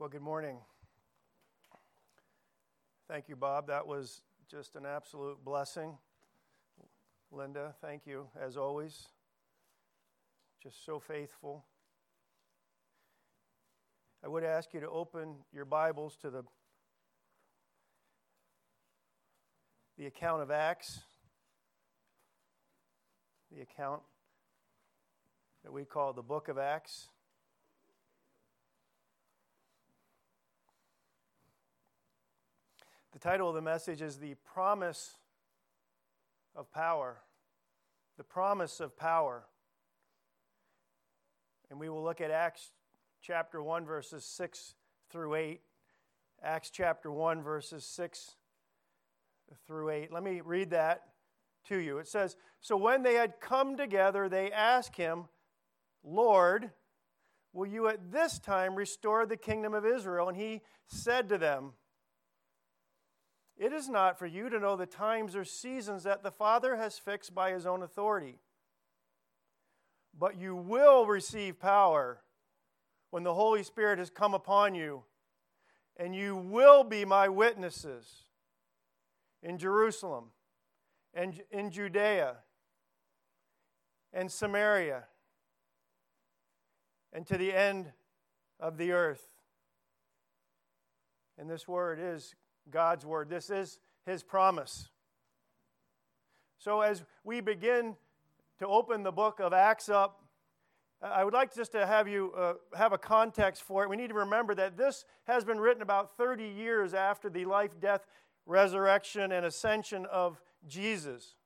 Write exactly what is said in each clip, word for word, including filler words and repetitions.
Well, good morning. Thank you, Bob. That was just an absolute blessing. Linda, thank you, as always. Just so faithful. I would ask you to open your Bibles to the, the account of Acts, the account that we call the book of Acts. The title of the message is The Promise of Power. The Promise of Power. And we will look at Acts chapter one, verses six through eight. Acts chapter one, verses six through eight. Let me read that to you. It says, "So when they had come together, they asked him, 'Lord, will you at this time restore the kingdom of Israel?' And he said to them, 'It is not for you to know the times or seasons that the Father has fixed by his own authority. But you will receive power when the Holy Spirit has come upon you, and you will be my witnesses in Jerusalem and in Judea and Samaria and to the end of the earth.'" And this word is God's word. This is his promise. So as we begin to open the book of Acts up, I would like just to have you uh, have a context for it. We need to remember that this has been written about thirty years after the life, death, resurrection, and ascension of Jesus.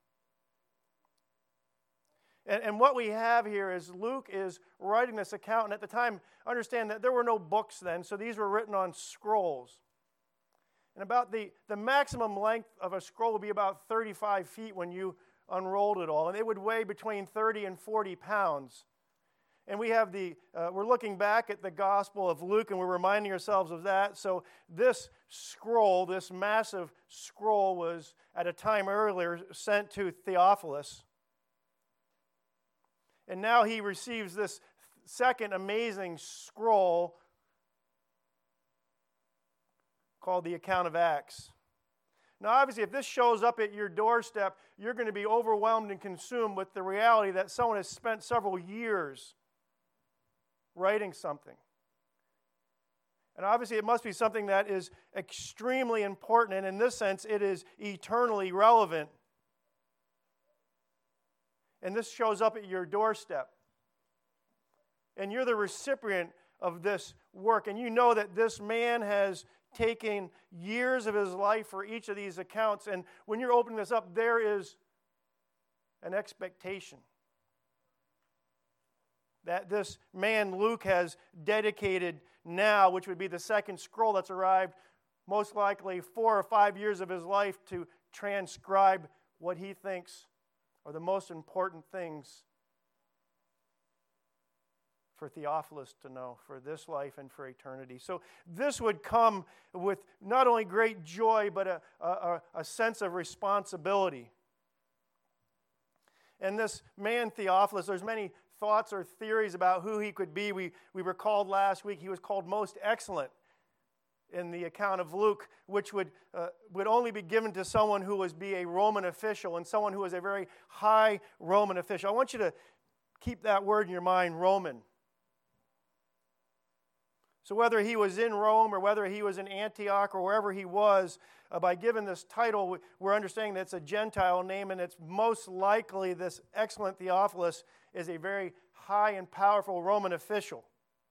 And, and what we have here is Luke is writing this account, and at the time, understand that there were no books then, so these were written on scrolls. And about the, the maximum length of a scroll would be about thirty-five feet when you unrolled it all. And it would weigh between thirty and forty pounds. And we have the, uh, we're looking back at the Gospel of Luke and we're reminding ourselves of that. So this scroll, this massive scroll was at a time earlier sent to Theophilus. And now he receives this second amazing scroll called the account of Acts. Now, obviously, if this shows up at your doorstep, you're going to be overwhelmed and consumed with the reality that someone has spent several years writing something. And obviously, it must be something that is extremely important, and in this sense, it is eternally relevant. And this shows up at your doorstep. And you're the recipient of this work, and you know that this man has taking years of his life for each of these accounts. And when you're opening this up, there is an expectation that this man Luke has dedicated now, which would be the second scroll that's arrived, most likely four or five years of his life to transcribe what he thinks are the most important things for Theophilus to know, for this life and for eternity. So this would come with not only great joy, but a, a, a sense of responsibility. And this man Theophilus, there's many thoughts or theories about who he could be. We, we were called last week, he was called most excellent in the account of Luke, which would, uh, would only be given to someone who was be a Roman official and someone who was a very high Roman official. I want you to keep that word in your mind, Roman. So whether he was in Rome or whether he was in Antioch or wherever he was, uh, by giving this title, we're understanding that it's a Gentile name, and it's most likely this excellent Theophilus is a very high and powerful Roman official.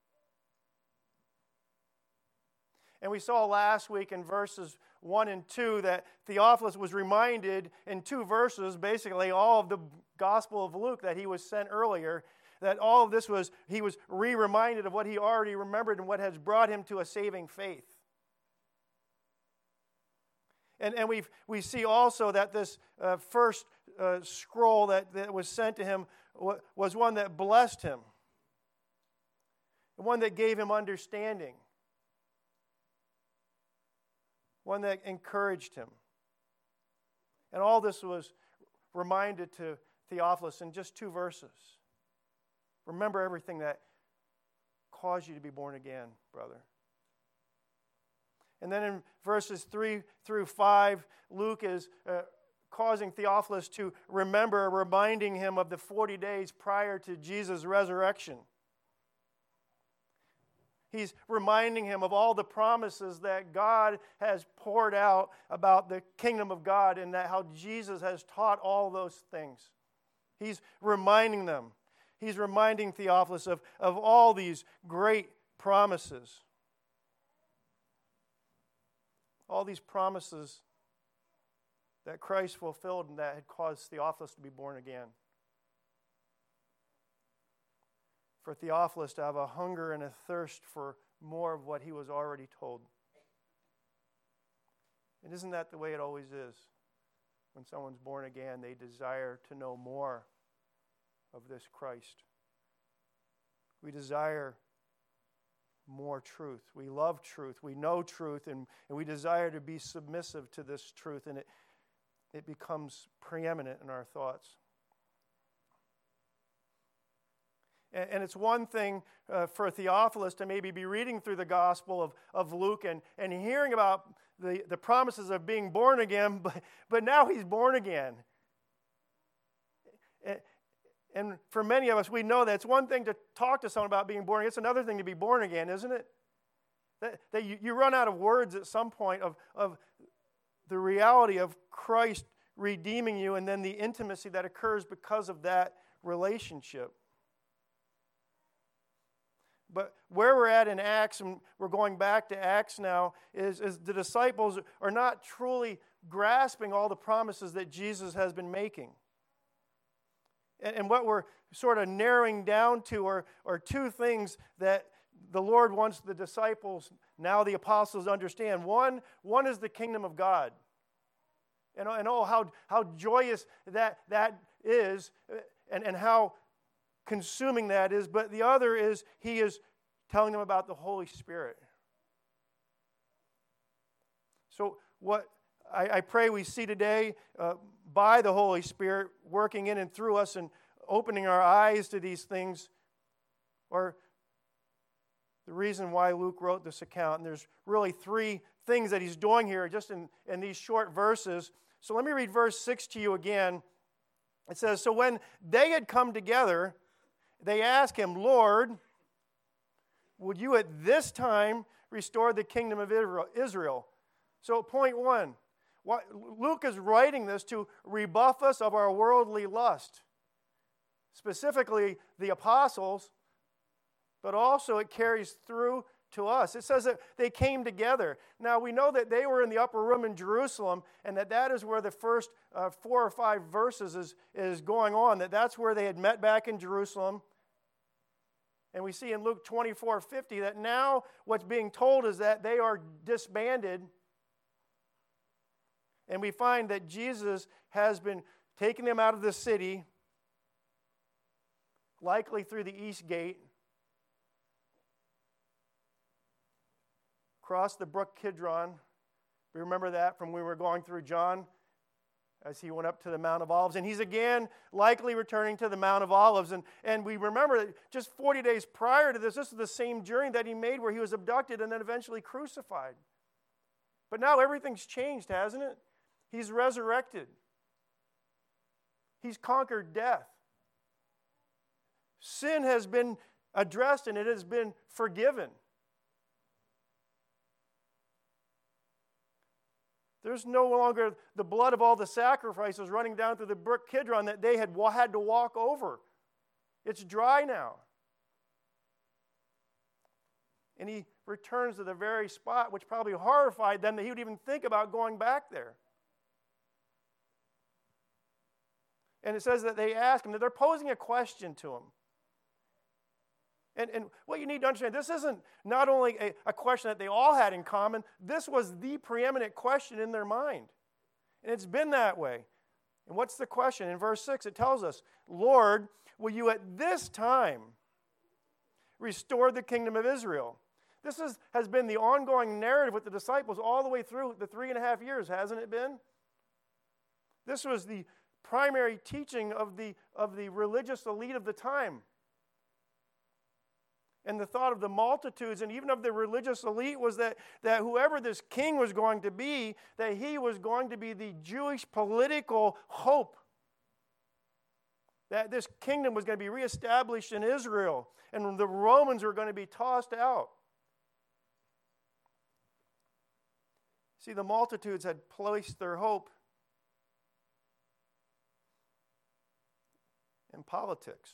And we saw last week in verses one and two that Theophilus was reminded in two verses, basically all of the Gospel of Luke that he was sent earlier, that all of this was, he was re-reminded of what he already remembered and what has brought him to a saving faith. And, and we we see also that this uh, first uh, scroll that, that was sent to him w- was one that blessed him, one that gave him understanding, one that encouraged him. And all this was reminded to Theophilus in just two verses. Remember everything that caused you to be born again, brother. And then in verses three through five, Luke is uh, causing Theophilus to remember, reminding him of the forty days prior to Jesus' resurrection. He's reminding him of all the promises that God has poured out about the kingdom of God and that how Jesus has taught all those things. He's reminding them. He's reminding Theophilus of, of all these great promises. All these promises that Christ fulfilled and that had caused Theophilus to be born again. For Theophilus to have a hunger and a thirst for more of what he was already told. And isn't that the way it always is? When someone's born again, they desire to know more of this Christ. We desire more truth. We love truth. We know truth, and, and we desire to be submissive to this truth, and it, it becomes preeminent in our thoughts. And, and it's one thing uh, for Theophilus to maybe be reading through the Gospel of, of Luke and, and hearing about the, the promises of being born again, but, but now he's born again. And, and for many of us, we know that it's one thing to talk to someone about being born again. It's another thing to be born again, isn't it? That, that you, you run out of words at some point of, of the reality of Christ redeeming you and then the intimacy that occurs because of that relationship. But where we're at in Acts, and we're going back to Acts now, is, is the disciples are not truly grasping all the promises that Jesus has been making. And, and what we're sort of narrowing down to are, are two things that the Lord wants the disciples, now the apostles, to understand. One, one is the kingdom of God. And, and oh, how, how joyous that, that is, and, and how consuming that is, but the other is he is telling them about the Holy Spirit. So what I, I pray we see today uh, by the Holy Spirit working in and through us and opening our eyes to these things, or the reason why Luke wrote this account. And there's really three things that he's doing here just in, in these short verses. So let me read verse six to you again. It says, "So when they had come together, they asked him, 'Lord, would you at this time restore the kingdom of Israel?'" So point one, what, Luke is writing this to rebuff us of our worldly lust. Specifically the apostles, but also it carries through to us. It says that they came together. Now we know that they were in the upper room in Jerusalem, and that that is where the first uh, four or five verses is, is going on, that that's where they had met back in Jerusalem. And we see in Luke twenty-four fifty that now what's being told is that they are disbanded. And we find that Jesus has been taking them out of the city, likely through the east gate, across the brook Kidron. We remember that from when we were going through John, as he went up to the Mount of Olives. And he's again likely returning to the Mount of Olives. And, and we remember that just forty days prior to this, this is the same journey that he made where he was abducted and then eventually crucified. But now everything's changed, hasn't it? He's resurrected. He's conquered death. Sin has been addressed and it has been forgiven. There's no longer the blood of all the sacrifices running down through the brook Kidron that they had had to walk over. It's dry now. And he returns to the very spot which probably horrified them that he would even think about going back there. And it says that they ask him, that they're posing a question to him. And, and what you need to understand, this isn't not only a, a question that they all had in common, this was the preeminent question in their mind. And it's been that way. And what's the question? In verse six, it tells us, "Lord, will you at this time restore the kingdom of Israel?" This is, has been the ongoing narrative with the disciples all the way through the three and a half years, hasn't it been? This was the primary teaching of the, of the religious elite of the time. And the thought of the multitudes and even of the religious elite was that, that whoever this king was going to be, that he was going to be the Jewish political hope. That this kingdom was going to be reestablished in Israel, and the Romans were going to be tossed out. See, the multitudes had placed their hope in politics.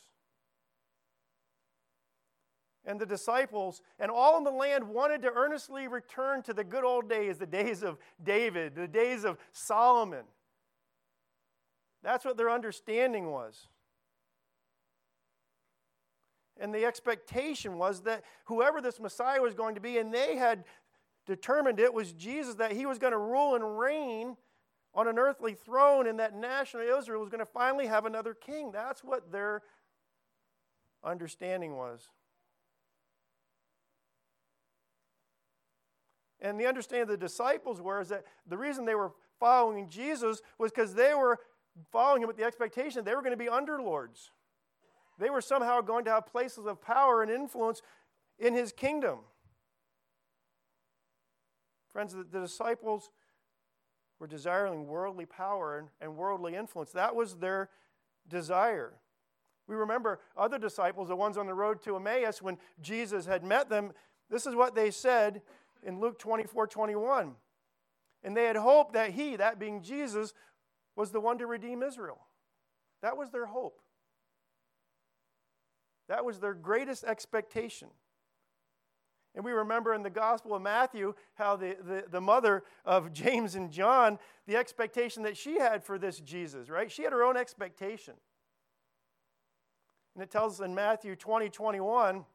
And the disciples and all in the land wanted to earnestly return to the good old days, the days of David, the days of Solomon. That's what their understanding was. And the expectation was that whoever this Messiah was going to be, and they had determined it was Jesus, that he was going to rule and reign on an earthly throne, and that national Israel was going to finally have another king. That's what their understanding was. And the understanding of the disciples were is that the reason they were following Jesus was because they were following him with the expectation that they were going to be underlords. They were somehow going to have places of power and influence in his kingdom. Friends, the, the disciples were desiring worldly power and, and worldly influence. That was their desire. We remember other disciples, the ones on the road to Emmaus, when Jesus had met them, this is what they said in Luke twenty-four twenty-one. And they had hoped that he, that being Jesus, was the one to redeem Israel. That was their hope. That was their greatest expectation. And we remember in the Gospel of Matthew how the, the, the mother of James and John, the expectation that she had for this Jesus, right? She had her own expectation. And it tells us in Matthew twenty twenty-one,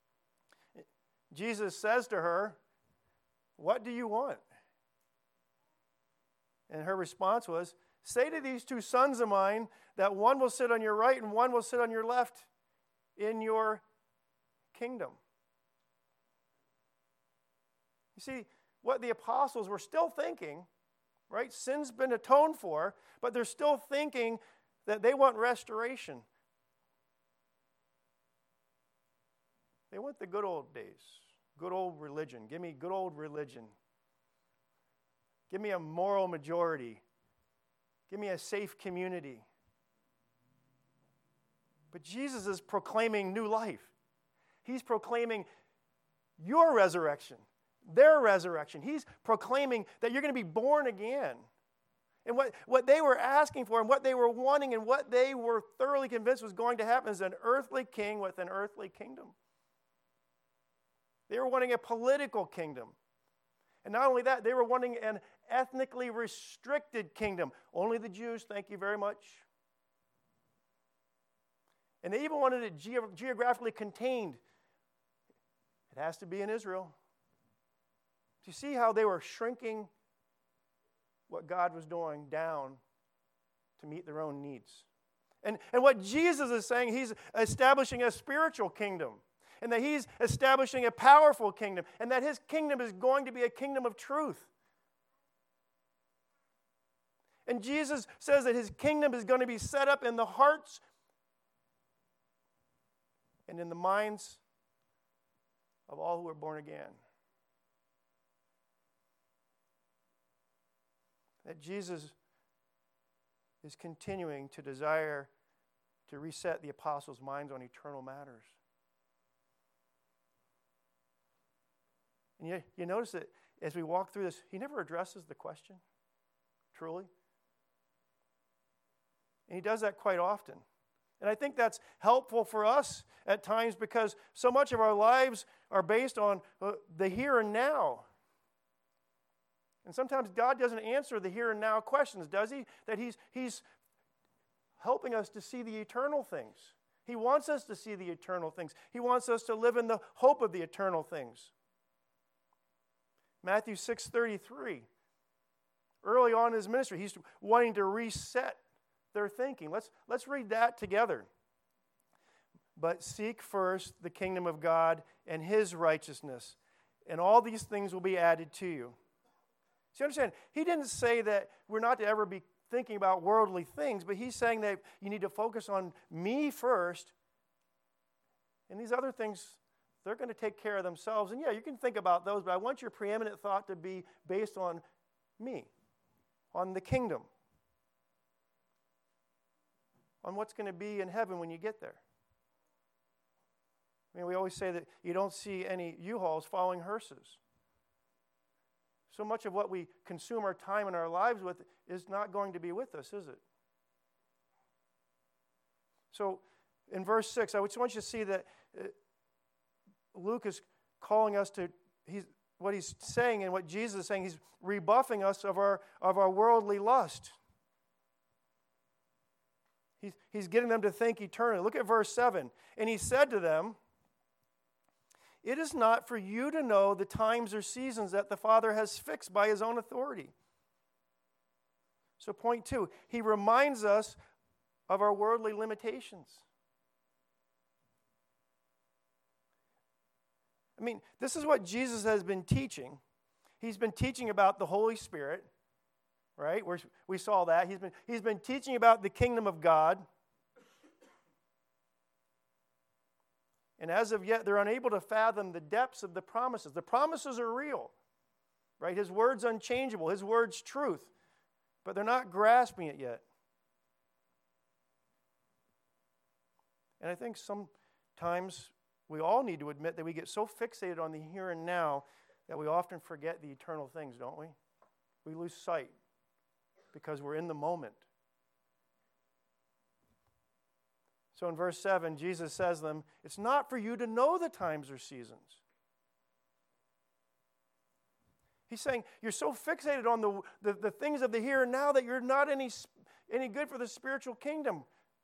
Jesus says to her, "What do you want?" And her response was, "Say to these two sons of mine that one will sit on your right and one will sit on your left in your kingdom." You see, what the apostles were still thinking, right? Sin's been atoned for, but they're still thinking that they want restoration. They want the good old days, good old religion. Give me good old religion. Give me a moral majority. Give me a safe community. But Jesus is proclaiming new life. He's proclaiming your resurrection, their resurrection. He's proclaiming that you're going to be born again. And what, what they were asking for and what they were wanting and what they were thoroughly convinced was going to happen is an earthly king with an earthly kingdom. They were wanting a political kingdom. And not only that, they were wanting an ethnically restricted kingdom. Only the Jews, thank you very much. And they even wanted it ge- geographically contained. It has to be in Israel. Do you see how they were shrinking what God was doing down to meet their own needs? And, and what Jesus is saying, he's establishing a spiritual kingdom. And that he's establishing a powerful kingdom. And that his kingdom is going to be a kingdom of truth. And Jesus says that his kingdom is going to be set up in the hearts and in the minds of all who are born again. That Jesus is continuing to desire to reset the apostles' minds on eternal matters. And you, you notice that as we walk through this, he never addresses the question, truly. And he does that quite often. And I think that's helpful for us at times because so much of our lives are based on uh, the here and now. And sometimes God doesn't answer the here and now questions, does he? That he's, he's helping us to see the eternal things. He wants us to see the eternal things. He wants us to live in the hope of the eternal things. Matthew six thirty-three. Early on in his ministry, he's wanting to reset their thinking. Let's, let's read that together. But seek first the kingdom of God and his righteousness, and all these things will be added to you. So you understand, he didn't say that we're not to ever be thinking about worldly things, but he's saying that you need to focus on me first, and these other things, they're going to take care of themselves. And yeah, you can think about those, but I want your preeminent thought to be based on me, on the kingdom, on what's going to be in heaven when you get there. I mean, we always say that you don't see any U-Hauls following hearses. So much of what we consume our time and our lives with is not going to be with us, is it? So in verse six, I just want you to see that uh, Luke is calling us to, he's, what he's saying and what Jesus is saying, he's rebuffing us of our, of our worldly lust. He's, he's getting them to think eternally. Look at verse seven. And he said to them, "It is not for you to know the times or seasons that the Father has fixed by his own authority." So point two, he reminds us of our worldly limitations. I mean, this is what Jesus has been teaching. He's been teaching about the Holy Spirit, right? We're, we saw that. He's been, he's been teaching about the kingdom of God. And as of yet, they're unable to fathom the depths of the promises. The promises are real, right? His word's unchangeable. His word's truth. But they're not grasping it yet. And I think sometimes we all need to admit that we get so fixated on the here and now that we often forget the eternal things, don't we? We lose sight because we're in the moment. So in verse seven, Jesus says to them, "It's not for you to know the times or seasons." He's saying you're so fixated on the, the, the things of the here and now that you're not any, any good for the spiritual kingdom.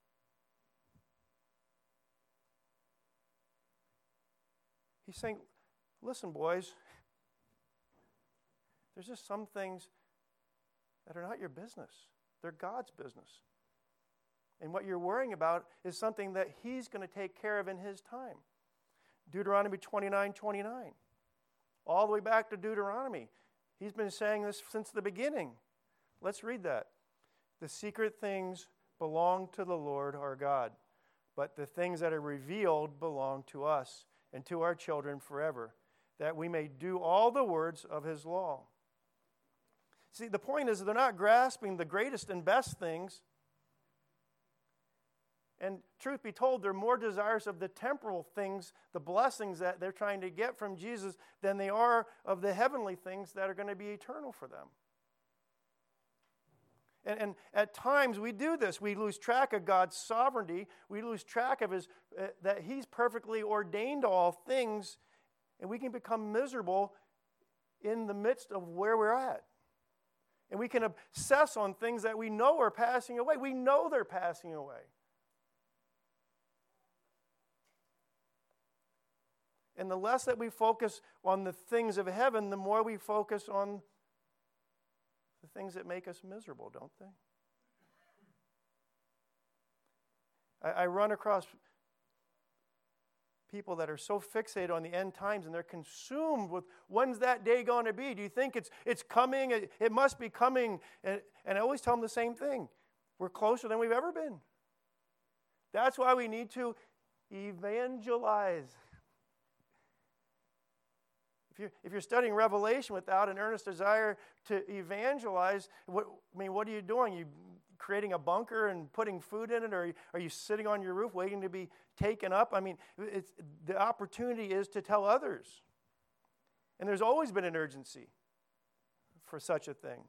He's saying, listen, boys, there's just some things that are not your business. They're God's business. And what you're worrying about is something that he's going to take care of in his time. Deuteronomy twenty-nine twenty-nine. All the way back to Deuteronomy. He's been saying this since the beginning. Let's read that. "The secret things belong to the Lord our God, but the things that are revealed belong to us and to our children forever, that we may do all the words of his law." See, the point is they're not grasping the greatest and best things. And truth be told, they're more desirous of the temporal things, the blessings that they're trying to get from Jesus, than they are of the heavenly things that are going to be eternal for them. And, and at times we do this. We lose track of God's sovereignty. We lose track of his uh, that he's perfectly ordained all things, and we can become miserable in the midst of where we're at. And we can obsess on things that we know are passing away. We know they're passing away. And the less that we focus on the things of heaven, the more we focus on the things that make us miserable, don't they? I, I run across people that are so fixated on the end times, and they're consumed with when's that day going to be? Do you think it's it's coming? It, it must be coming. And, and I always tell them the same thing. We're closer than we've ever been. That's why we need to evangelize. If you're, if you're studying Revelation without an earnest desire to evangelize, what, I mean, what are you doing? You creating a bunker and putting food in it, or are you sitting on your roof waiting to be taken up? I mean, it's, the opportunity is to tell others. And there's always been an urgency for such a thing.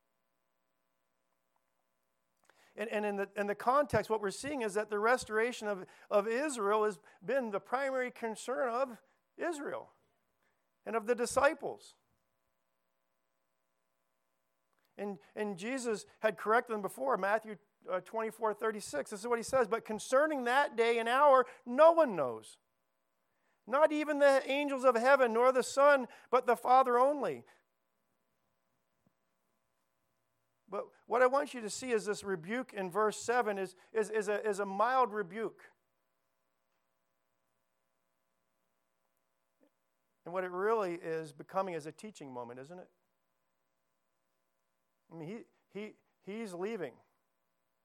And, and in, the, in the context, what we're seeing is that the restoration of, of Israel has been the primary concern of Israel and of the disciples. And, and Jesus had corrected them before, Matthew uh, twenty-four thirty-six. This is what he says, "But concerning that day and hour, no one knows. Not even the angels of heaven, nor the Son, but the Father only." But what I want you to see is this rebuke in verse seven is, is, is, a, is a mild rebuke. And what it really is becoming is a teaching moment, isn't it? I mean, he, he, he's leaving.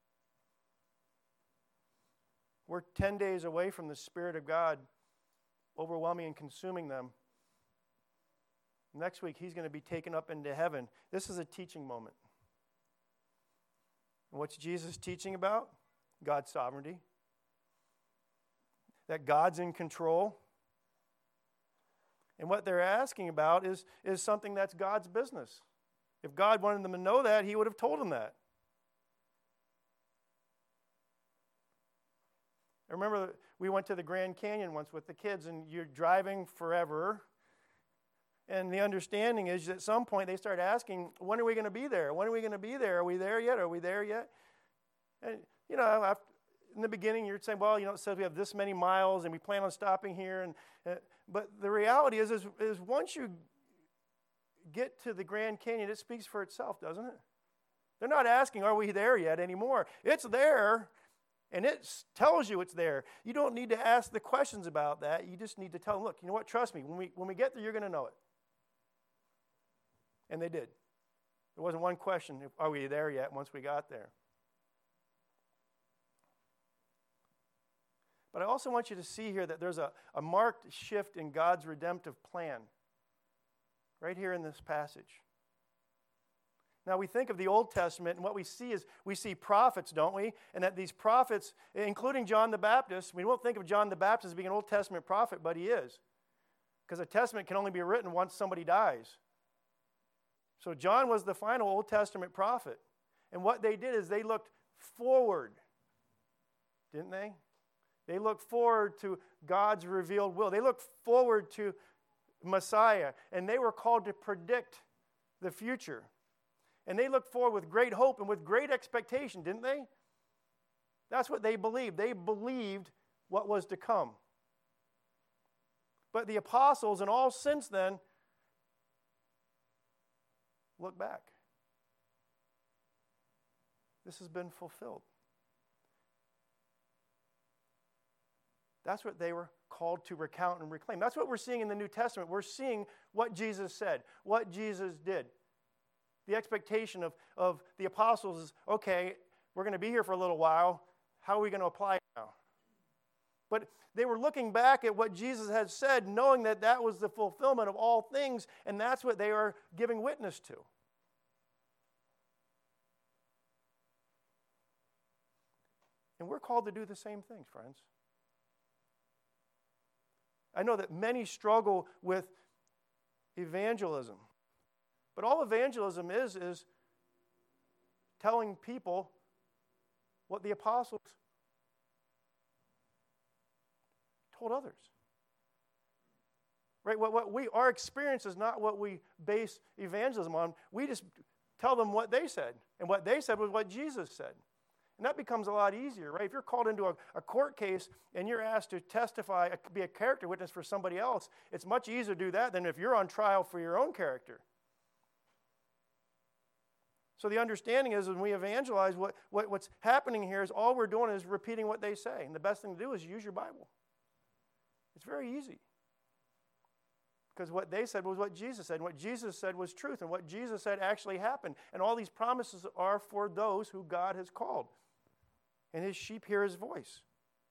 We're ten days away from the Spirit of God overwhelming and consuming them. Next week, he's going to be taken up into heaven. This is a teaching moment. And what's Jesus teaching about? God's sovereignty. That God's in control. And what they're asking about is, is something that's God's business. If God wanted them to know that, he would have told them that. I remember we went to the Grand Canyon once with the kids, and you're driving forever. And the understanding is that at some point they start asking, when are we going to be there? When are we going to be there? Are we there yet? Are we there yet? And, you know, after, in the beginning you're saying, well, you know, it says we have this many miles and we plan on stopping here. And uh, But the reality is, is, is once you get to the Grand Canyon, it speaks for itself, doesn't it? They're not asking, are we there yet anymore? It's there, and it tells you it's there. You don't need to ask the questions about that. You just need to tell them, look, you know what, trust me, when we, when we get there, you're going to know it. And they did. There wasn't one question, are we there yet, once we got there. But I also want you to see here that there's a, a marked shift in God's redemptive plan right here in this passage. Now, we think of the Old Testament, and what we see is we see prophets, don't we? And that these prophets, including John the Baptist, we won't think of John the Baptist as being an Old Testament prophet, but he is. Because a testament can only be written once somebody dies. So John was the final Old Testament prophet. And what they did is they looked forward, didn't they? They looked forward to God's revealed will. They looked forward to Messiah. And they were called to predict the future. And they looked forward with great hope and with great expectation, didn't they? That's what they believed. They believed what was to come. But the apostles and all since then look back. This has been fulfilled. That's what they were called to recount and reclaim. That's what we're seeing in the New Testament. We're seeing what Jesus said, what Jesus did. The expectation of, of the apostles is, okay, we're going to be here for a little while. How are we going to apply it now? But they were looking back at what Jesus had said, knowing that that was the fulfillment of all things, and that's what they are giving witness to. And we're called to do the same things, friends. I know that many struggle with evangelism. But all evangelism is, is telling people what the apostles told others. Right? What, what we, our experience is not what we base evangelism on. We just tell them what they said. And what they said was what Jesus said. And that becomes a lot easier, right? If you're called into a, a court case and you're asked to testify, be a character witness for somebody else, it's much easier to do that than if you're on trial for your own character. So the understanding is when we evangelize, what, what, what's happening here is all we're doing is repeating what they say. And the best thing to do is use your Bible. It's very easy. Because what they said was what Jesus said. And what Jesus said was truth. And what Jesus said actually happened. And all these promises are for those who God has called. And his sheep hear his voice.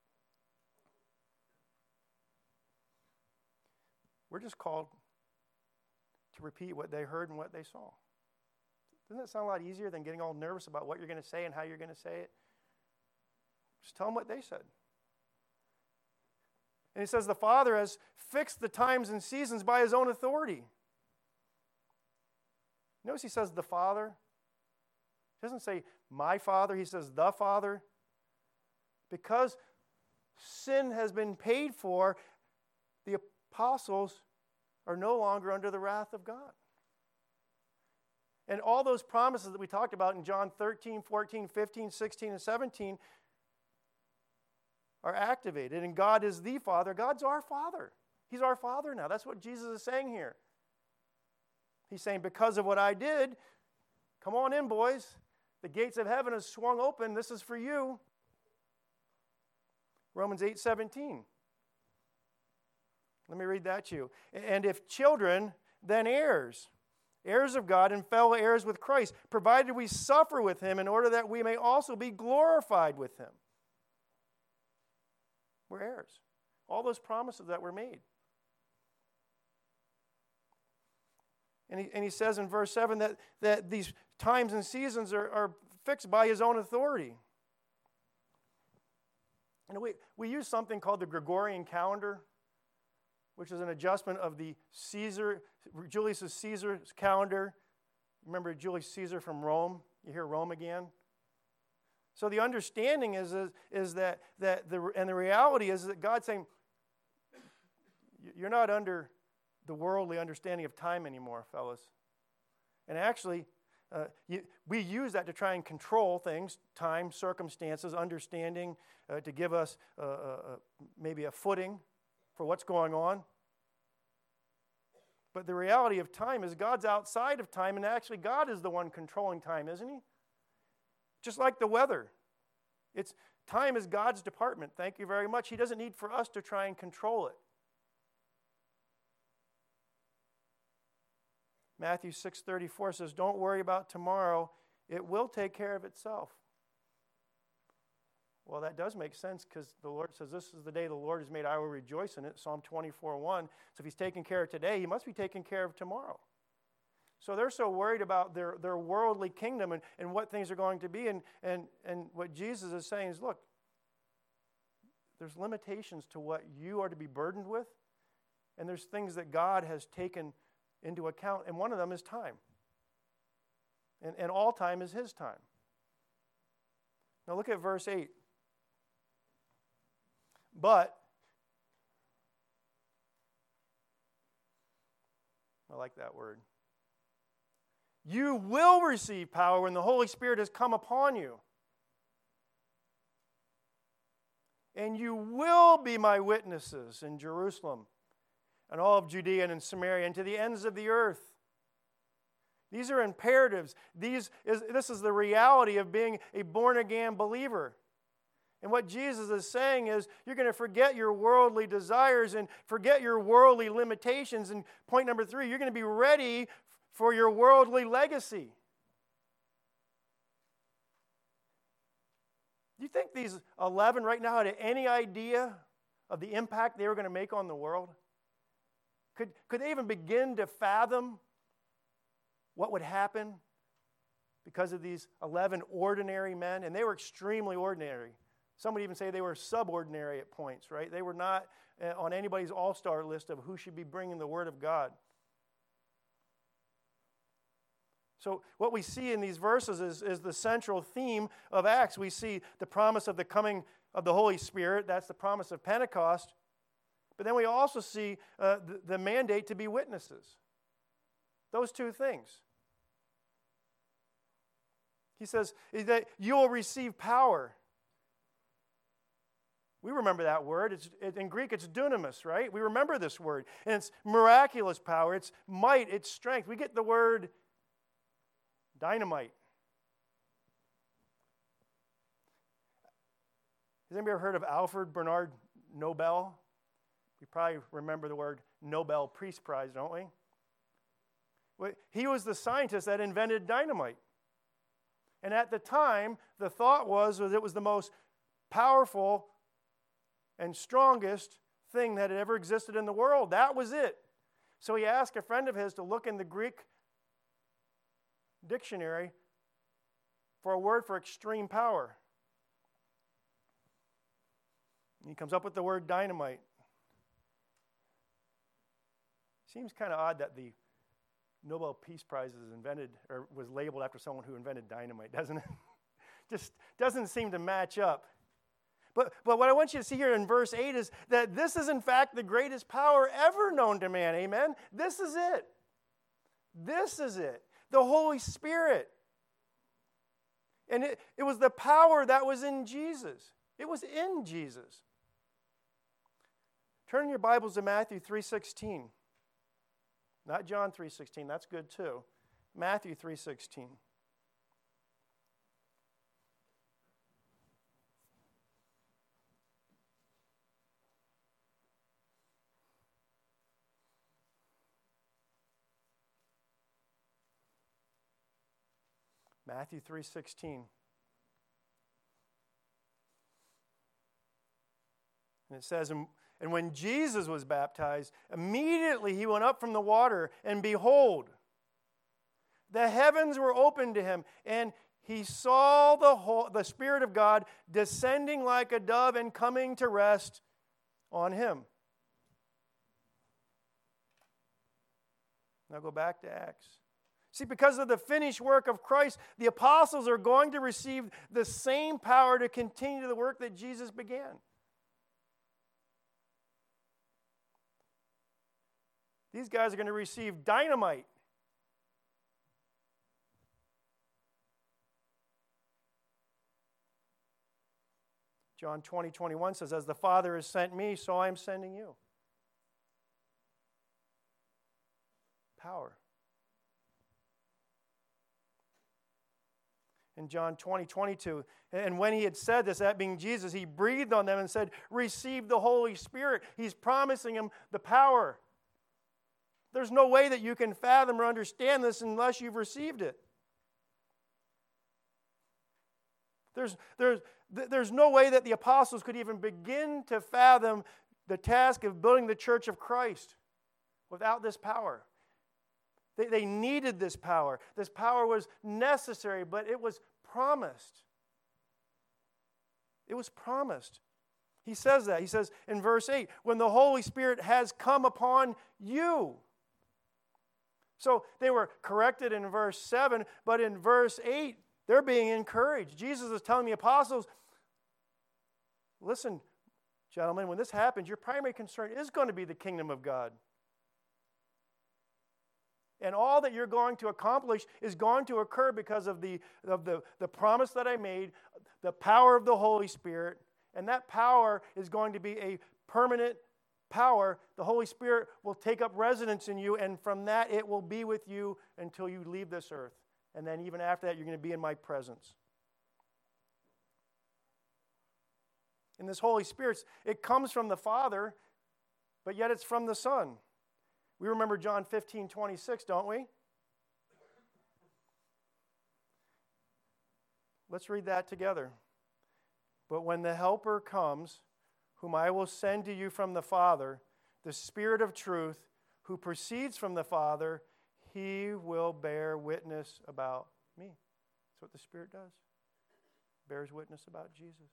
We're just called to repeat what they heard and what they saw. Doesn't that sound a lot easier than getting all nervous about what you're going to say and how you're going to say it? Just tell them what they said. And he says the Father has fixed the times and seasons by his own authority. Notice he says the Father. He doesn't say my Father. He says the Father. Because sin has been paid for, the apostles are no longer under the wrath of God. And all those promises that we talked about in John thirteen, fourteen, fifteen, sixteen, and seventeen are activated. And God is the Father. God's our Father. He's our Father now. That's what Jesus is saying here. He's saying, because of what I did, come on in, boys. The gates of heaven have swung open. This is for you. Romans eight seventeen. Let me read that to you. And if children, then heirs. Heirs of God and fellow heirs with Christ, provided we suffer with him in order that we may also be glorified with him. We're heirs. All those promises that were made And he, and he says in verse seven that, that these times and seasons are, are fixed by his own authority. And we, we use something called the Gregorian calendar, which is an adjustment of the Caesar, Julius Caesar's calendar. Remember Julius Caesar from Rome? You hear Rome again? So the understanding is, is, is that, that the, and the reality is that God's saying, you're not under the worldly understanding of time anymore, fellas. And actually, uh, you, we use that to try and control things, time, circumstances, understanding, uh, to give us uh, uh, maybe a footing for what's going on. But the reality of time is God's outside of time, and actually God is the one controlling time, isn't he? Just like the weather. It's time is God's department. Thank you very much. He doesn't need for us to try and control it. Matthew six thirty-four says, don't worry about tomorrow. It will take care of itself. Well, that does make sense because the Lord says, this is the day the Lord has made. I will rejoice in it. Psalm twenty-four one. So if he's taking care of today, he must be taking care of tomorrow. So they're so worried about their, their worldly kingdom and, and what things are going to be. And, and, and what Jesus is saying is, look, there's limitations to what you are to be burdened with. And there's things that God has taken into account. And one of them is time. And, and all time is his time. Now look at verse eight. But, I like that word. You will receive power when the Holy Spirit has come upon you. And you will be my witnesses in Jerusalem and all of Judea and in Samaria and to the ends of the earth. These are imperatives. These is, this is the reality of being a born-again believer. And what Jesus is saying is you're going to forget your worldly desires and forget your worldly limitations. And point number three, you're going to be ready for your worldly legacy. Do you think these eleven right now had any idea of the impact they were going to make on the world? Could, could they even begin to fathom what would happen because of these eleven ordinary men? And they were extremely ordinary. Some would even say they were subordinary at points, right? They were not on anybody's all-star list of who should be bringing the Word of God. So what we see in these verses is, is the central theme of Acts. We see the promise of the coming of the Holy Spirit. That's the promise of Pentecost. But then we also see uh, the, the mandate to be witnesses. Those two things. He says that you will receive power. We remember that word. It's, it, in Greek, it's dunamis, right? We remember this word. And it's miraculous power. It's might. It's strength. We get the word dynamite. Has anybody ever heard of Alfred Bernard Nobel? We probably remember the word Nobel Peace Prize, don't we? Well, he was the scientist that invented dynamite. And at the time, the thought was that it was the most powerful and strongest thing that had ever existed in the world. That was it. So he asked a friend of his to look in the Greek dictionary for a word for extreme power. And he comes up with the word dynamite. Seems kind of odd that the Nobel Peace Prize is invented or was labeled after someone who invented dynamite, doesn't it? Just doesn't seem to match up. But, but what I want you to see here in verse eight is that this is in fact the greatest power ever known to man. Amen? This is it. This is it. The Holy Spirit. And it, it was the power that was in Jesus. It was in Jesus. Turn your Bibles to Matthew three sixteen. Not John three sixteen. That's good too. Matthew three sixteen. Matthew three sixteen. And it says, and when Jesus was baptized, immediately he went up from the water, and behold, the heavens were opened to him, and he saw the, whole, the Spirit of God descending like a dove and coming to rest on him. Now go back to Acts. See, because of the finished work of Christ, the apostles are going to receive the same power to continue the work that Jesus began. These guys are going to receive dynamite. John twenty, twenty-one says, as the Father has sent me, so I am sending you. Power. In John twenty, twenty-two, and when he had said this, that being Jesus, he breathed on them and said, receive the Holy Spirit. He's promising them the power. There's no way that you can fathom or understand this unless you've received it. There's, there's, there's no way that the apostles could even begin to fathom the task of building the church of Christ without this power. They, they needed this power. This power was necessary, but it was promised. It was promised. He says that. He says in verse eight, when the Holy Spirit has come upon you. So they were corrected in verse seven, but in verse eight, they're being encouraged. Jesus is telling the apostles, listen, gentlemen, when this happens, your primary concern is going to be the kingdom of God. And all that you're going to accomplish is going to occur because of the, of the, the promise that I made, the power of the Holy Spirit, and that power is going to be a permanent power. The Holy Spirit will take up residence in you, and from that it will be with you until you leave this earth. And then even after that, you're going to be in my presence. And this Holy Spirit, it comes from the Father, but yet it's from the Son. We remember John fifteen, twenty-six, don't we? Let's read that together. But when the Helper comes, whom I will send to you from the Father, the Spirit of truth, who proceeds from the Father, he will bear witness about me. That's what the Spirit does. Bears witness about Jesus.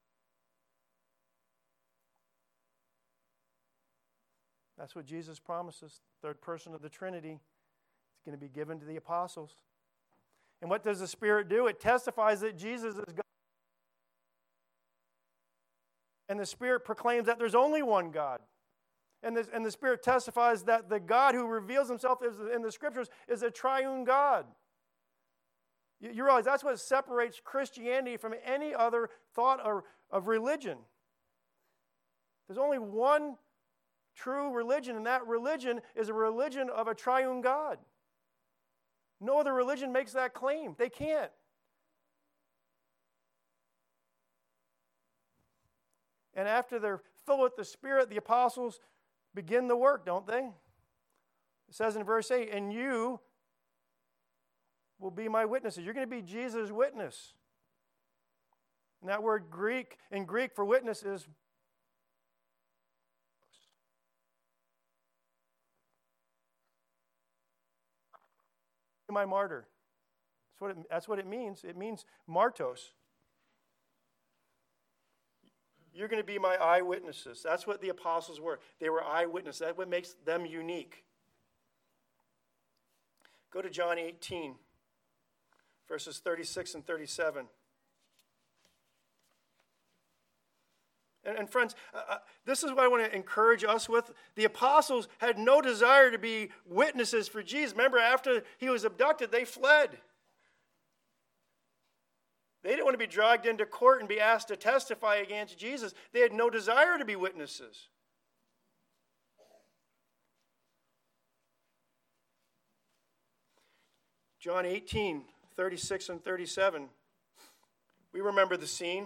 That's what Jesus promises. Third person of the Trinity. It's going to be given to the apostles. And what does the Spirit do? It testifies that Jesus is God. And the Spirit proclaims that there's only one God. And the, and the Spirit testifies that the God who reveals himself in the Scriptures is a triune God. You, you realize that's what separates Christianity from any other thought or, of religion. There's only one true religion, and that religion is a religion of a triune God. No other religion makes that claim. They can't. And after they're filled with the Spirit, the apostles begin the work, don't they? It says in verse eight, and you will be my witnesses. You're going to be Jesus' witness. And that word Greek, in Greek for witness is my martyr. That's what it, that's what it means. It means martos. You're going to be my eyewitnesses. That's what the apostles were. They were eyewitnesses. That's what makes them unique. Go to John eighteen, verses thirty-six and thirty-seven. And, and friends, uh, this is what I want to encourage us with. The apostles had no desire to be witnesses for Jesus. Remember, after he was abducted, they fled. They didn't want to be dragged into court and be asked to testify against Jesus. They had no desire to be witnesses. John eighteen, thirty-six and thirty-seven. We remember the scene.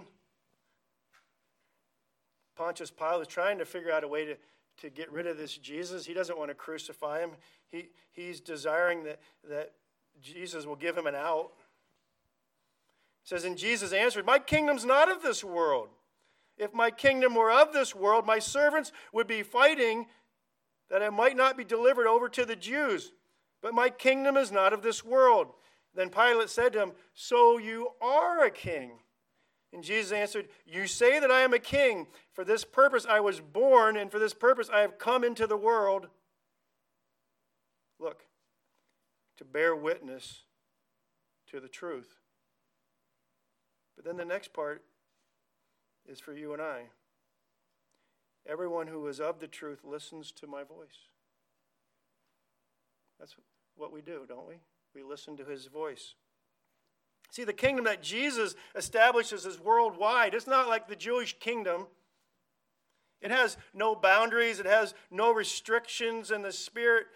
Pontius Pilate is trying to figure out a way to, to get rid of this Jesus. He doesn't want to crucify him. He, he's desiring that, that Jesus will give him an out. It says, and Jesus answered, my kingdom's not of this world. If my kingdom were of this world, my servants would be fighting that it might not be delivered over to the Jews. but my kingdom is not of this world. Then Pilate said to him, so you are a king? And Jesus answered, you say that I am a king. For this purpose I was born, and for this purpose I have come into the world. Look, to bear witness to the truth. But then the next part is for you and I. Everyone who is of the truth listens to my voice. That's what we do, don't we? We listen to his voice. See, the kingdom that Jesus establishes is worldwide. It's not like the Jewish kingdom. It has no boundaries. It has no restrictions, and the Spirit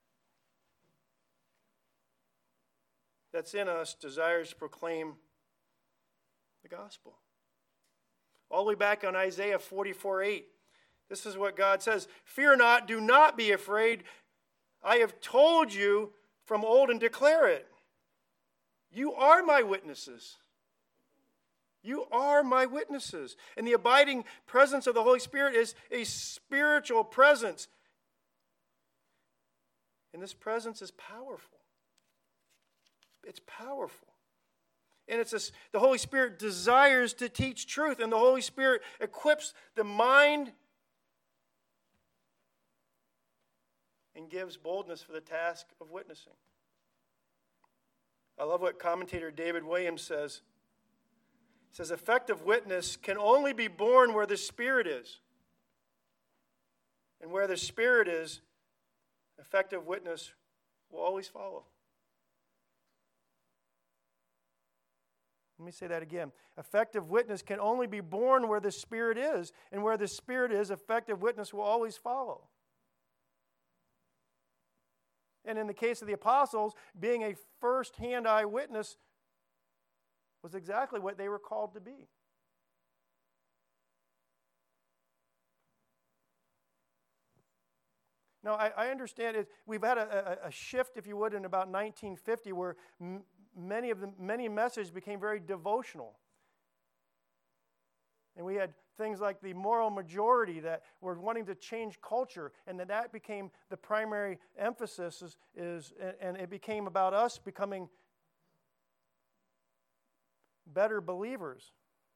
that's in us desires to proclaim the gospel. All the way back on Isaiah forty-four eight, this is what God says, fear not, do not be afraid. I have told you from old and declare it. You are my witnesses. You are my witnesses. And the abiding presence of the Holy Spirit is a spiritual presence. And this presence is powerful. It's powerful. And it's a, the Holy Spirit desires to teach truth, and the Holy Spirit equips the mind and gives boldness for the task of witnessing. I love what commentator David Williams says. He says, effective witness can only be born where the Spirit is. And where the Spirit is, effective witness will always follow. Let me say that again. Effective witness can only be born where the Spirit is, and where the Spirit is, effective witness will always follow. And in the case of the apostles, being a first-hand eyewitness was exactly what they were called to be. Now, I, I understand it. We've had a, a, a shift, if you would, in about nineteen fifty, where m- many of the many messages became very devotional. And we had things like the moral majority that were wanting to change culture, and that that became the primary emphasis, is, is and it became about us becoming better believers.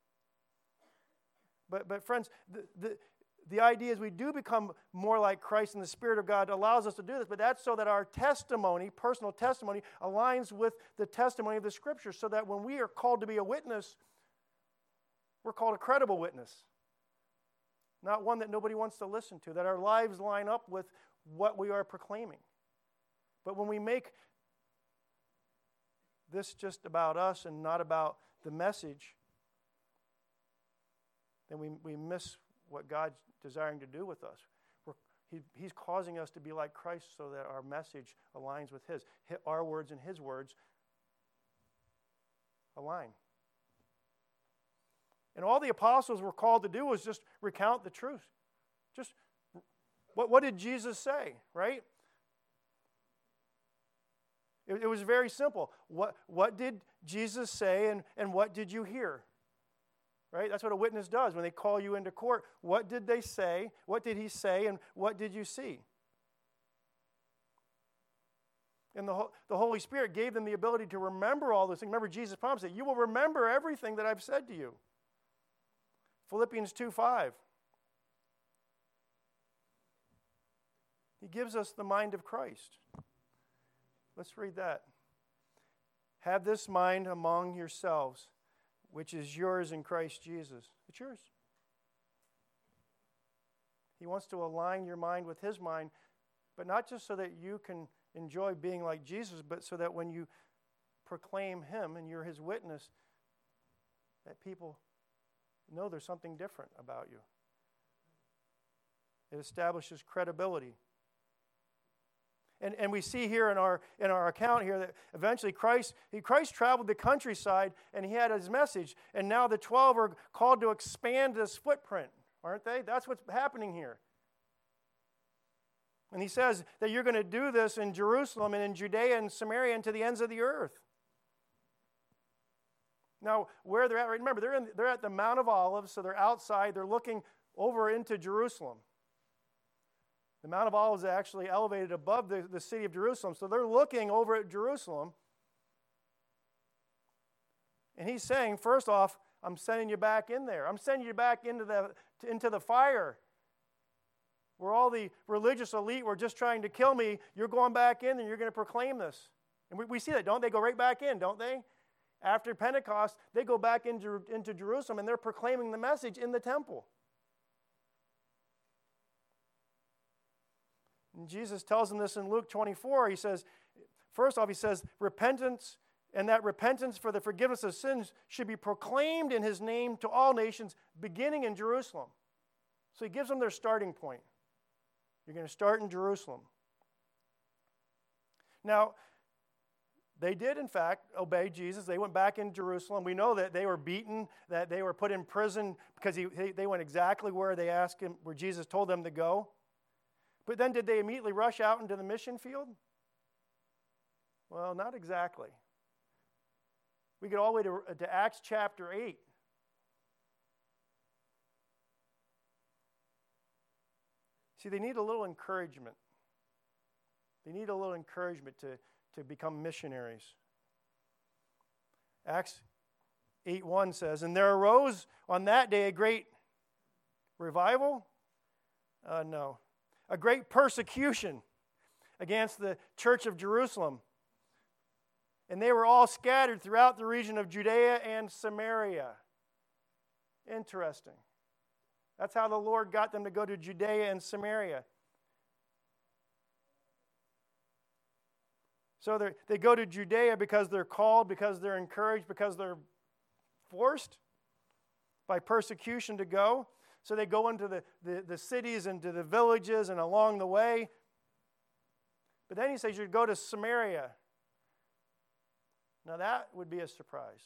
But, but friends, the, the, the idea is we do become more like Christ, and the Spirit of God allows us to do this, but that's so that our testimony, personal testimony, aligns with the testimony of the Scriptures, so that when we are called to be a witness, we're called a credible witness. Not one that nobody wants to listen to, that our lives line up with what we are proclaiming. But when we make this just about us and not about the message, then we, we miss what God's desiring to do with us. We're, he, he's causing us to be like Christ so that our message aligns with His. Our words and His words align. And all the apostles were called to do was just recount the truth. Just, what, what did Jesus say, right? It, it was very simple. What, what did Jesus say, and, and what did you hear? Right? That's what a witness does when they call you into court. What did they say? What did he say? And what did you see? And the, the Holy Spirit gave them the ability to remember all those things. Remember, Jesus promised that you will remember everything that I've said to you. Philippians two five. He gives us the mind of Christ. Let's read that. Have this mind among yourselves, which is yours in Christ Jesus. It's yours. He wants to align your mind with His mind, but not just so that you can enjoy being like Jesus, but so that when you proclaim Him and you're His witness, that people know there's something different about you. It establishes credibility. And, and we see here in our in our account here that eventually Christ he, Christ traveled the countryside and he had his message, and now the twelve are called to expand this footprint, aren't they? That's what's happening here. And he says that you're going to do this in Jerusalem and in Judea and Samaria and to the ends of the earth. Now, where they're at, remember, they're, in, they're at the Mount of Olives, so they're outside. They're looking over into Jerusalem. The Mount of Olives is actually elevated above the, the city of Jerusalem. So they're looking over at Jerusalem. And he's saying, first off, I'm sending you back in there. I'm sending you back into the, into the fire. Where all the religious elite were just trying to kill me, you're going back in and you're going to proclaim this. And we, we see that, don't they? They go right back in, don't they? After Pentecost, they go back into, into Jerusalem and they're proclaiming the message in the temple. And Jesus tells them this in Luke twenty-four. He says, first off, he says, repentance, and that repentance for the forgiveness of sins should be proclaimed in his name to all nations, beginning in Jerusalem. So he gives them their starting point. You're going to start in Jerusalem. Now, they did, in fact, obey Jesus. They went back in Jerusalem. We know that they were beaten, that they were put in prison because he, they went exactly where they asked him, where Jesus told them to go. But then did they immediately rush out into the mission field? Well, not exactly. We get all the way to, to Acts chapter eight. See, they need a little encouragement. They need a little encouragement to, to become missionaries. Acts eight one says, and there arose on that day a great revival? Uh, no. A great persecution against the church of Jerusalem. And they were all scattered throughout the region of Judea and Samaria. Interesting. That's how the Lord got them to go to Judea and Samaria. So they go to Judea because they're called, because they're encouraged, because they're forced by persecution to go. So they go into the, the, the cities and to the villages and along the way. But then he says you should go to Samaria. Now that would be a surprise.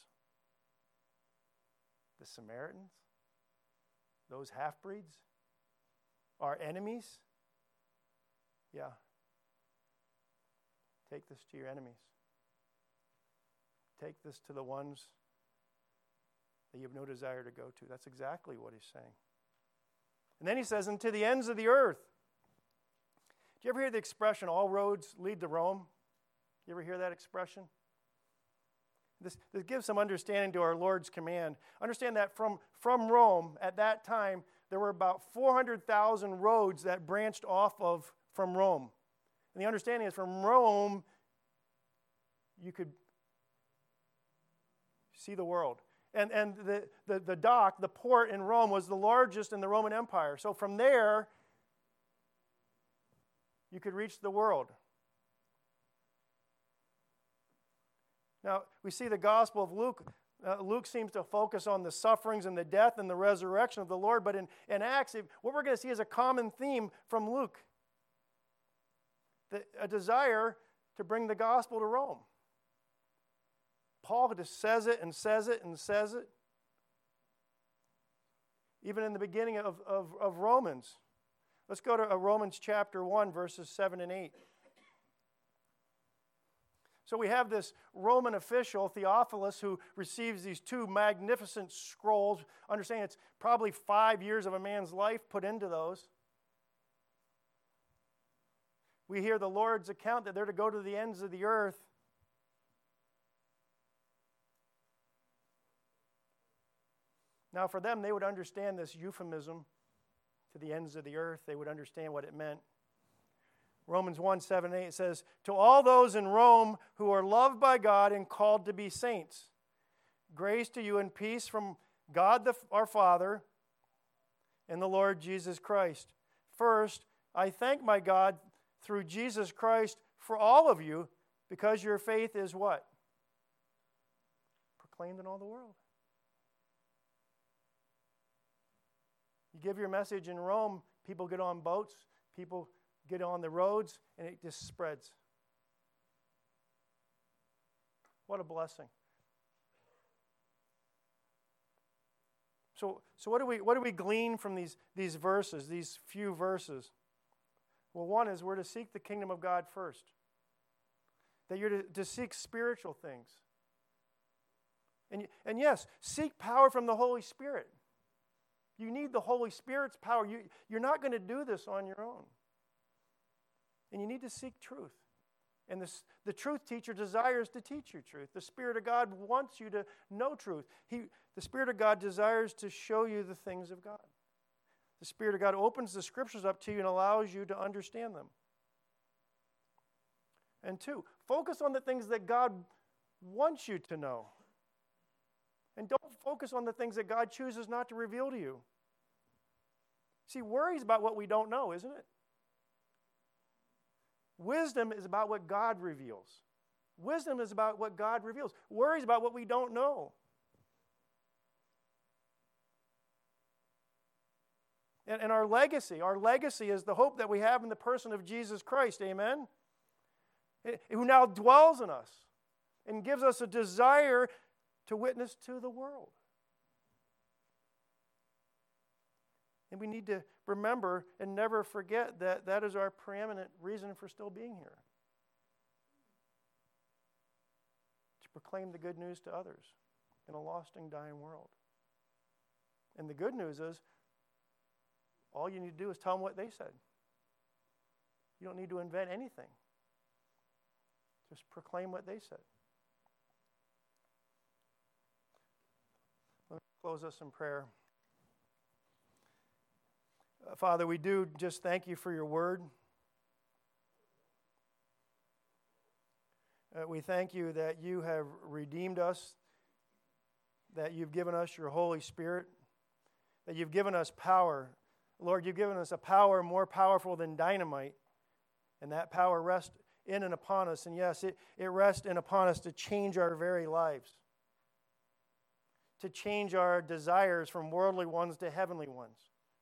The Samaritans? Those half-breeds? Our enemies? Yeah. Take this to your enemies. Take this to the ones that you have no desire to go to. That's exactly what he's saying. And then he says, and to the ends of the earth. Do you ever hear the expression, all roads lead to Rome? You ever hear that expression? This, this gives some understanding to our Lord's command. Understand that from, from Rome, at that time, there were about four hundred thousand roads that branched off of from Rome. And the understanding is from Rome, you could see the world. And, and the, the, the dock, the port in Rome, was the largest in the Roman Empire. So from there, you could reach the world. Now, we see the Gospel of Luke. Uh, Luke seems to focus on the sufferings and the death and the resurrection of the Lord. But in, in Acts, what we're going to see is a common theme from Luke. The, a desire to bring the gospel to Rome. Paul just says it and says it and says it. Even in the beginning of, of, of Romans. Let's go to Romans chapter one, verses seven and eight. So we have this Roman official, Theophilus, who receives these two magnificent scrolls. Understand it's probably five years of a man's life put into those. We hear the Lord's account that they're to go to the ends of the earth. Now, for them, they would understand this euphemism, to the ends of the earth. They would understand what it meant. Romans one, seven, eight says, to all those in Rome who are loved by God and called to be saints, grace to you and peace from God the, our Father and the Lord Jesus Christ. First, I thank my God through Jesus Christ for all of you, because your faith is what? Proclaimed in all the world. You give your message in Rome, people get on boats, people get on the roads, and it just spreads. What a blessing. So, so what do we what do we glean from these, these verses, these few verses? Well, one is we're to seek the kingdom of God first. That you're to, to seek spiritual things. And, and yes, seek power from the Holy Spirit. You need the Holy Spirit's power. You, you're not going to do this on your own. And you need to seek truth. And this, the truth teacher desires to teach you truth. The Spirit of God wants you to know truth. He, the Spirit of God desires to show you the things of God. The Spirit of God opens the Scriptures up to you and allows you to understand them. And two, focus on the things that God wants you to know. And don't focus on the things that God chooses not to reveal to you. See, worry is about what we don't know, isn't it? Wisdom is about what God reveals. Wisdom is about what God reveals. Worry is about what we don't know. And, and our legacy, our legacy is the hope that we have in the person of Jesus Christ, amen? Who now dwells in us and gives us a desire to witness to the world. And we need to remember and never forget that that is our preeminent reason for still being here. To proclaim the good news to others in a lost and dying world. And the good news is, all you need to do is tell them what they said. You don't need to invent anything. Just proclaim what they said. Let me close us in prayer. Uh, Father, we do just thank you for your word. Uh, we thank you that you have redeemed us, that you've given us your Holy Spirit, that you've given us power. Lord, you've given us a power more powerful than dynamite, and that power rests in and upon us. And yes, it, it rests in upon us to change our very lives, to change our desires from worldly ones to heavenly ones.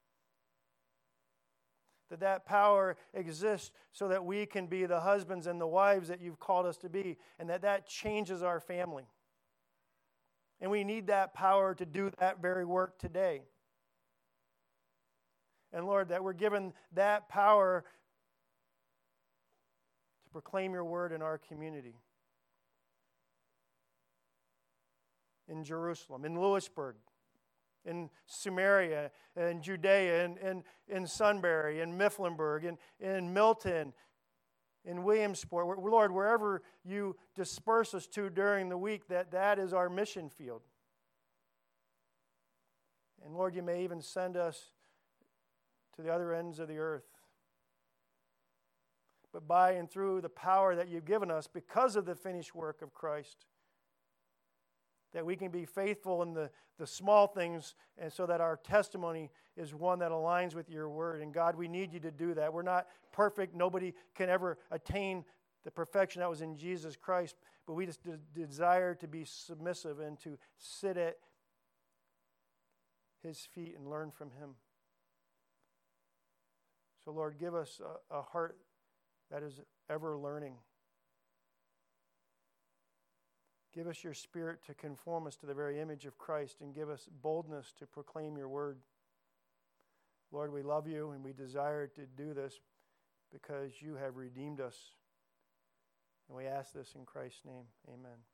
That that power exists so that we can be the husbands and the wives that you've called us to be, and that that changes our family. And we need that power to do that very work today. And Lord, that we're given that power to proclaim your word in our community. In Jerusalem, in Lewisburg, in Samaria, in Judea, in, in, in Sunbury, in Mifflinburg, in, in Milton, in Williamsport. Lord, wherever you disperse us to during the week, that that is our mission field. And Lord, you may even send us to the other ends of the earth. But by and through the power that you've given us because of the finished work of Christ, that we can be faithful in the, the small things, and so that our testimony is one that aligns with your word. And God, we need you to do that. We're not perfect. Nobody can ever attain the perfection that was in Jesus Christ, but we just de- desire to be submissive and to sit at his feet and learn from him. So Lord, give us a, a heart that is ever learning. Give us your Spirit to conform us to the very image of Christ, and give us boldness to proclaim your word. Lord, we love you, and we desire to do this because you have redeemed us. And we ask this in Christ's name. Amen.